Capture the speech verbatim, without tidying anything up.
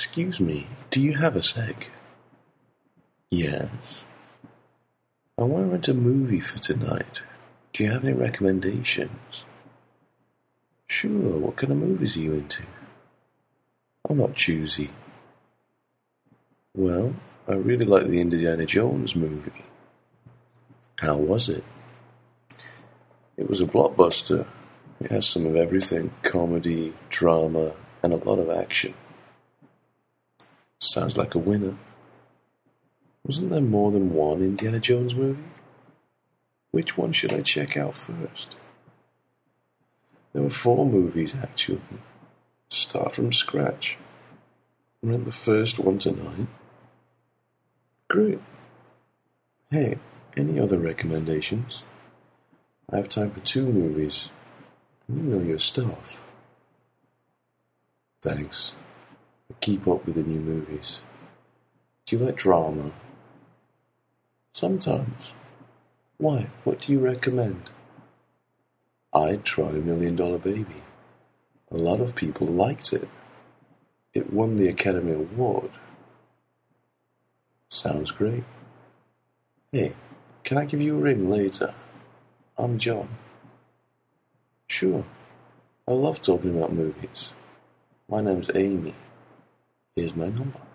Excuse me, do you have a sec? Yes. I want to rent a movie for tonight. Do you have any recommendations? Sure, what kind of movies are you into? I'm not choosy. Well, I really like the Indiana Jones movie. How was it? It was a blockbuster. It has some of everything: comedy, drama, and a lot of action. Sounds like a winner. Wasn't there more than one Indiana Jones movie? Which one should I check out first? There were four movies, actually. Start from scratch. Rent the first one tonight. Great. Hey, any other recommendations? I have time for two movies. You know your stuff. Thanks. I keep up with the new movies. Do you like drama? Sometimes. Why? What do you recommend? I'd try Million Dollar Baby. A lot of people liked it. It won the Academy Award. Sounds great. Hey, can I give you a ring later? I'm John. Sure. I love talking about movies. My name's Amy. Here's my number.